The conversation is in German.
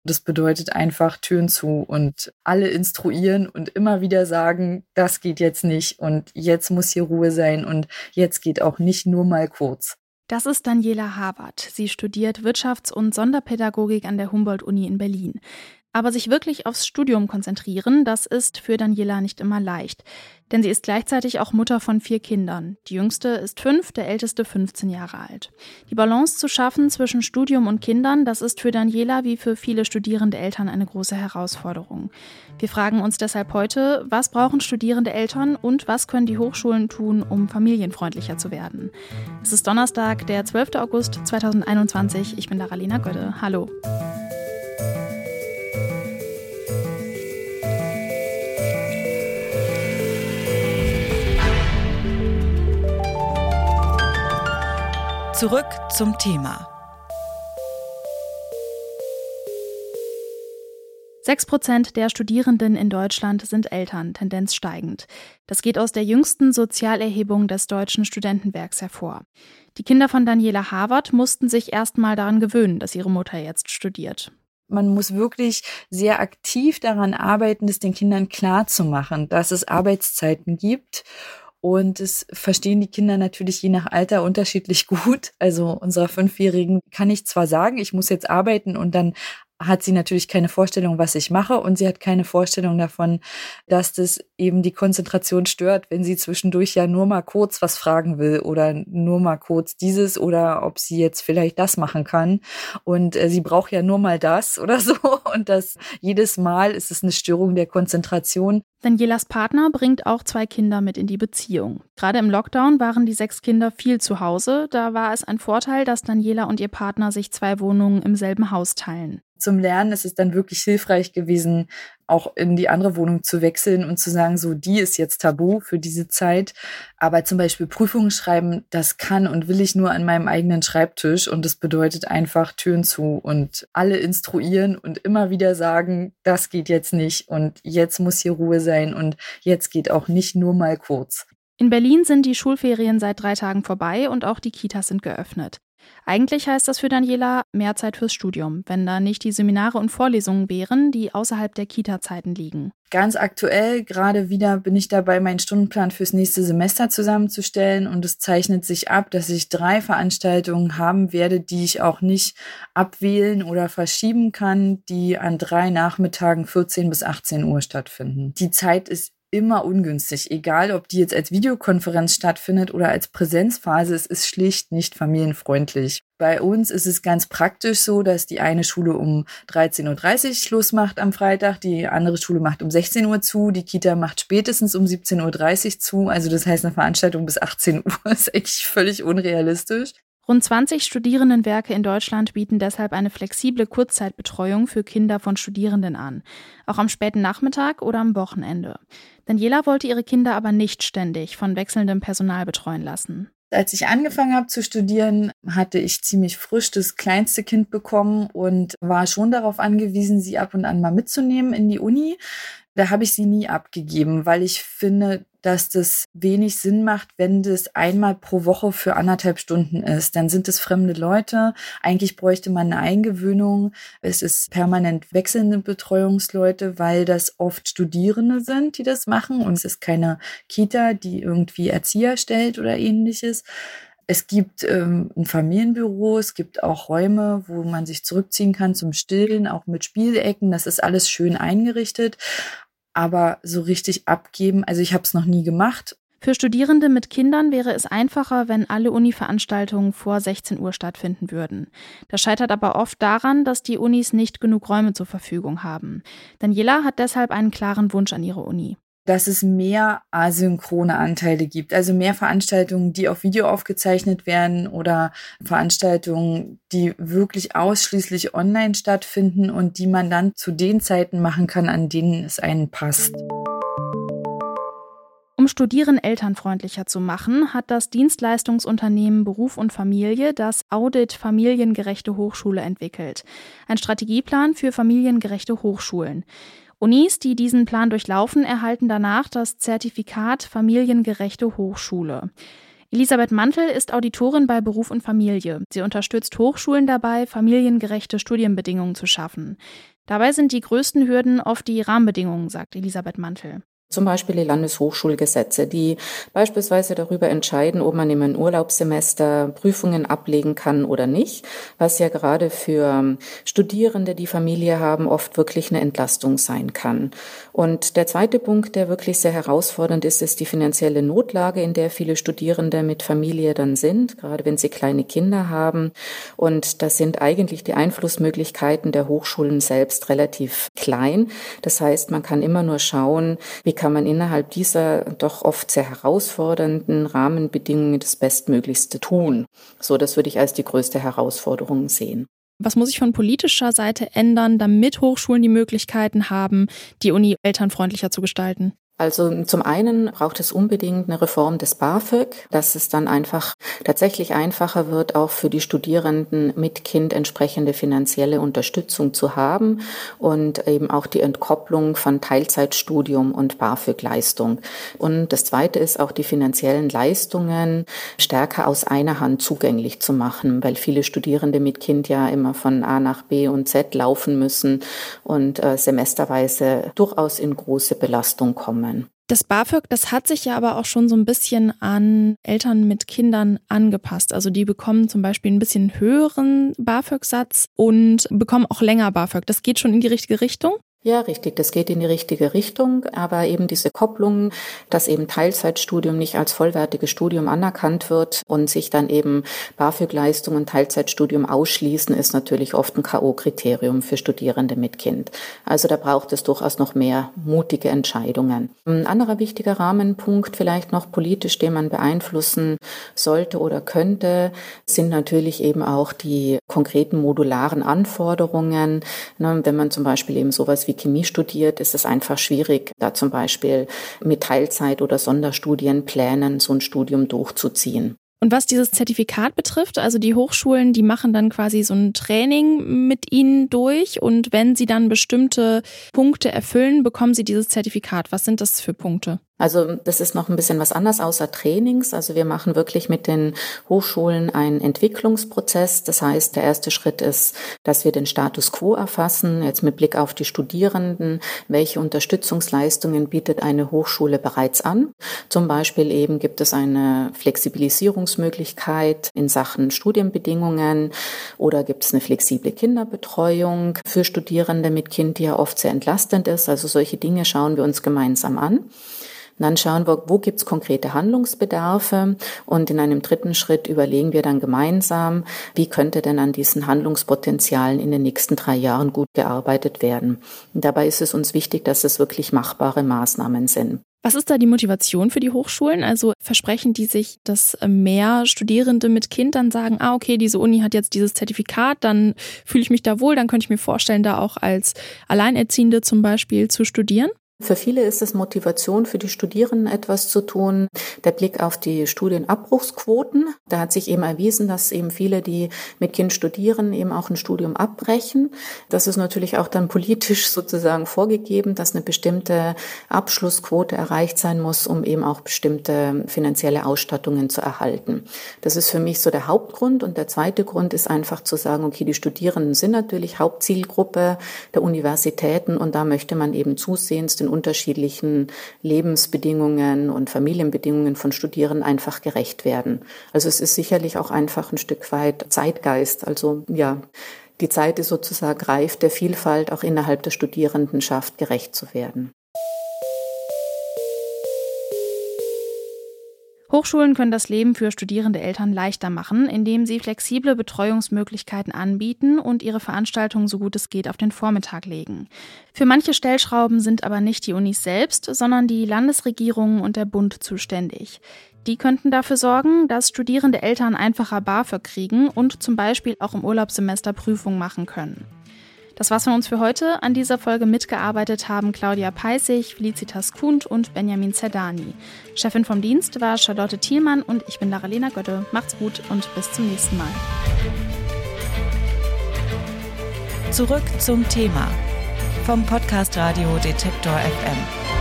Das bedeutet einfach Türen zu und alle instruieren und immer wieder sagen, das geht jetzt nicht und jetzt muss hier Ruhe sein und jetzt geht auch nicht nur mal kurz. Das ist Daniela Hawert. Sie studiert Wirtschafts- und Sonderpädagogik an der Humboldt-Uni in Berlin. Aber sich wirklich aufs Studium konzentrieren, das ist für Daniela nicht immer leicht. Denn sie ist gleichzeitig auch Mutter von 4 Kindern. Die jüngste ist 5, der älteste 15 Jahre alt. Die Balance zu schaffen zwischen Studium und Kindern, das ist für Daniela wie für viele studierende Eltern eine große Herausforderung. Wir fragen uns deshalb heute, was brauchen studierende Eltern und was können die Hochschulen tun, um familienfreundlicher zu werden? Es ist Donnerstag, der 12. August 2021. Ich bin Daralena Gödde. Hallo. Zurück zum Thema. 6% der Studierenden in Deutschland sind Eltern, Tendenz steigend. Das geht aus der jüngsten Sozialerhebung des Deutschen Studentenwerks hervor. Die Kinder von Daniela Hawert mussten sich erst mal daran gewöhnen, dass ihre Mutter jetzt studiert. Man muss wirklich sehr aktiv daran arbeiten, es den Kindern klarzumachen, dass es Arbeitszeiten gibt. Und es verstehen die Kinder natürlich je nach Alter unterschiedlich gut. Also unserer 5-Jährigen kann ich zwar sagen, ich muss jetzt arbeiten und dann hat sie natürlich keine Vorstellung, was ich mache und sie hat keine Vorstellung davon, dass das eben die Konzentration stört, wenn sie zwischendurch ja nur mal kurz was fragen will oder nur mal kurz dieses oder ob sie jetzt vielleicht das machen kann und sie braucht ja nur mal das oder so und das jedes Mal ist es eine Störung der Konzentration. Danielas Partner bringt auch 2 Kinder mit in die Beziehung. Gerade im Lockdown waren die 6 Kinder viel zu Hause. Da war es ein Vorteil, dass Daniela und ihr Partner sich 2 Wohnungen im selben Haus teilen. Zum Lernen ist es dann wirklich hilfreich gewesen, auch in die andere Wohnung zu wechseln und zu sagen, so, die ist jetzt tabu für diese Zeit. Aber zum Beispiel Prüfungen schreiben, das kann und will ich nur an meinem eigenen Schreibtisch. Und das bedeutet einfach Türen zu und alle instruieren und immer wieder sagen, das geht jetzt nicht und jetzt muss hier Ruhe sein und jetzt geht auch nicht nur mal kurz. In Berlin sind die Schulferien seit 3 Tagen vorbei und auch die Kitas sind geöffnet. Eigentlich heißt das für Daniela mehr Zeit fürs Studium, wenn da nicht die Seminare und Vorlesungen wären, die außerhalb der Kita-Zeiten liegen. Ganz aktuell, gerade wieder, bin ich dabei, meinen Stundenplan fürs nächste Semester zusammenzustellen und es zeichnet sich ab, dass ich 3 Veranstaltungen haben werde, die ich auch nicht abwählen oder verschieben kann, die an 3 Nachmittagen 14 bis 18 Uhr stattfinden. Die Zeit ist immer ungünstig, egal ob die jetzt als Videokonferenz stattfindet oder als Präsenzphase, es ist schlicht nicht familienfreundlich. Bei uns ist es ganz praktisch so, dass die eine Schule um 13.30 Uhr Schluss macht am Freitag, die andere Schule macht um 16 Uhr zu, die Kita macht spätestens um 17.30 Uhr zu, also das heißt eine Veranstaltung bis 18 Uhr ist eigentlich völlig unrealistisch. Rund 20 Studierendenwerke in Deutschland bieten deshalb eine flexible Kurzzeitbetreuung für Kinder von Studierenden an, auch am späten Nachmittag oder am Wochenende. Daniela wollte ihre Kinder aber nicht ständig von wechselndem Personal betreuen lassen. Als ich angefangen habe zu studieren, hatte ich ziemlich frisch das kleinste Kind bekommen und war schon darauf angewiesen, sie ab und an mal mitzunehmen in die Uni. Da habe ich sie nie abgegeben, weil ich finde, dass das wenig Sinn macht, wenn das einmal pro Woche für 1,5 Stunden ist. Dann sind es fremde Leute. Eigentlich bräuchte man eine Eingewöhnung. Es ist permanent wechselnde Betreuungsleute, weil das oft Studierende sind, die das machen. Und es ist keine Kita, die irgendwie Erzieher stellt oder ähnliches. Es gibt ein Familienbüro, es gibt auch Räume, wo man sich zurückziehen kann zum Stillen, auch mit Spielecken. Das ist alles schön eingerichtet. Aber so richtig abgeben, also ich habe es noch nie gemacht. Für Studierende mit Kindern wäre es einfacher, wenn alle Uni-Veranstaltungen vor 16 Uhr stattfinden würden. Das scheitert aber oft daran, dass die Unis nicht genug Räume zur Verfügung haben. Daniela hat deshalb einen klaren Wunsch an ihre Uni. Dass es mehr asynchrone Anteile gibt, also mehr Veranstaltungen, die auf Video aufgezeichnet werden oder Veranstaltungen, die wirklich ausschließlich online stattfinden und die man dann zu den Zeiten machen kann, an denen es einen passt. Um Studieren elternfreundlicher zu machen, hat das Dienstleistungsunternehmen Beruf und Familie das Audit Familiengerechte Hochschule entwickelt. Ein Strategieplan für familiengerechte Hochschulen. Unis, die diesen Plan durchlaufen, erhalten danach das Zertifikat Familiengerechte Hochschule. Elisabeth Mantel ist Auditorin bei Beruf und Familie. Sie unterstützt Hochschulen dabei, familiengerechte Studienbedingungen zu schaffen. Dabei sind die größten Hürden oft die Rahmenbedingungen, sagt Elisabeth Mantel. Zum Beispiel die Landeshochschulgesetze, die beispielsweise darüber entscheiden, ob man in einem Urlaubssemester Prüfungen ablegen kann oder nicht, was ja gerade für Studierende, die Familie haben, oft wirklich eine Entlastung sein kann. Und der zweite Punkt, der wirklich sehr herausfordernd ist, ist die finanzielle Notlage, in der viele Studierende mit Familie dann sind, gerade wenn sie kleine Kinder haben. Und das sind eigentlich die Einflussmöglichkeiten der Hochschulen selbst relativ klein. Das heißt, man kann immer nur schauen, wie kann man innerhalb dieser doch oft sehr herausfordernden Rahmenbedingungen das Bestmöglichste tun. So, das würde ich als die größte Herausforderung sehen. Was muss sich von politischer Seite ändern, damit Hochschulen die Möglichkeiten haben, die Uni elternfreundlicher zu gestalten? Also zum einen braucht es unbedingt eine Reform des BAföG, dass es dann einfach tatsächlich einfacher wird, auch für die Studierenden mit Kind entsprechende finanzielle Unterstützung zu haben und eben auch die Entkopplung von Teilzeitstudium und BAföG-Leistung. Und das Zweite ist auch die finanziellen Leistungen stärker aus einer Hand zugänglich zu machen, weil viele Studierende mit Kind ja immer von A nach B und Z laufen müssen und semesterweise durchaus in große Belastung kommen. Das BAföG, das hat sich ja aber auch schon so ein bisschen an Eltern mit Kindern angepasst. Also die bekommen zum Beispiel ein bisschen höheren BAföG-Satz und bekommen auch länger BAföG. Das geht schon in die richtige Richtung? Ja, richtig, das geht in die richtige Richtung, aber eben diese Kopplung, dass eben Teilzeitstudium nicht als vollwertiges Studium anerkannt wird und sich dann eben BAföG-Leistungen Teilzeitstudium ausschließen, ist natürlich oft ein K.O.-Kriterium für Studierende mit Kind. Also da braucht es durchaus noch mehr mutige Entscheidungen. Ein anderer wichtiger Rahmenpunkt, vielleicht noch politisch, den man beeinflussen sollte oder könnte, sind natürlich eben auch die konkreten modularen Anforderungen. Wenn man zum Beispiel eben sowas wie Chemie studiert, ist es einfach schwierig, da zum Beispiel mit Teilzeit- oder Sonderstudienplänen so ein Studium durchzuziehen. Und was dieses Zertifikat betrifft, also die Hochschulen, die machen dann quasi so ein Training mit Ihnen durch und wenn Sie dann bestimmte Punkte erfüllen, bekommen Sie dieses Zertifikat. Was sind das für Punkte? Also das ist noch ein bisschen was anderes außer Trainings. Also wir machen wirklich mit den Hochschulen einen Entwicklungsprozess. Das heißt, der erste Schritt ist, dass wir den Status quo erfassen, jetzt mit Blick auf die Studierenden. Welche Unterstützungsleistungen bietet eine Hochschule bereits an? Zum Beispiel eben gibt es eine Flexibilisierungsmöglichkeit in Sachen Studienbedingungen oder gibt es eine flexible Kinderbetreuung für Studierende mit Kind, die ja oft sehr entlastend ist. Also solche Dinge schauen wir uns gemeinsam an. Dann schauen wir, wo gibt es konkrete Handlungsbedarfe und in einem dritten Schritt überlegen wir dann gemeinsam, wie könnte denn an diesen Handlungspotenzialen in den nächsten 3 Jahren gut gearbeitet werden. Und dabei ist es uns wichtig, dass es wirklich machbare Maßnahmen sind. Was ist da die Motivation für die Hochschulen? Also versprechen die sich, dass mehr Studierende mit Kind dann sagen, okay, diese Uni hat jetzt dieses Zertifikat, dann fühle ich mich da wohl, dann könnte ich mir vorstellen, da auch als Alleinerziehende zum Beispiel zu studieren? Für viele ist es Motivation für die Studierenden, etwas zu tun. Der Blick auf die Studienabbruchsquoten. Da hat sich eben erwiesen, dass eben viele, die mit Kind studieren, eben auch ein Studium abbrechen. Das ist natürlich auch dann politisch sozusagen vorgegeben, dass eine bestimmte Abschlussquote erreicht sein muss, um eben auch bestimmte finanzielle Ausstattungen zu erhalten. Das ist für mich so der Hauptgrund. Und der zweite Grund ist einfach zu sagen, okay, die Studierenden sind natürlich Hauptzielgruppe der Universitäten und da möchte man eben zusehends den unterschiedlichen Lebensbedingungen und Familienbedingungen von Studierenden einfach gerecht werden. Also es ist sicherlich auch einfach ein Stück weit Zeitgeist. Also ja, die Zeit ist sozusagen reif, der Vielfalt auch innerhalb der Studierendenschaft gerecht zu werden. Hochschulen können das Leben für studierende Eltern leichter machen, indem sie flexible Betreuungsmöglichkeiten anbieten und ihre Veranstaltungen so gut es geht auf den Vormittag legen. Für manche Stellschrauben sind aber nicht die Unis selbst, sondern die Landesregierungen und der Bund zuständig. Die könnten dafür sorgen, dass studierende Eltern einfacher BAföG kriegen und zum Beispiel auch im Urlaubssemester Prüfungen machen können. Das war's von uns für heute. An dieser Folge mitgearbeitet haben Claudia Peissig, Felicitas Kuhnt und Benjamin Zerdani. Chefin vom Dienst war Charlotte Thielmann und ich bin Lara-Lena Götte. Macht's gut und bis zum nächsten Mal. Zurück zum Thema vom Podcast Radio Detektor FM.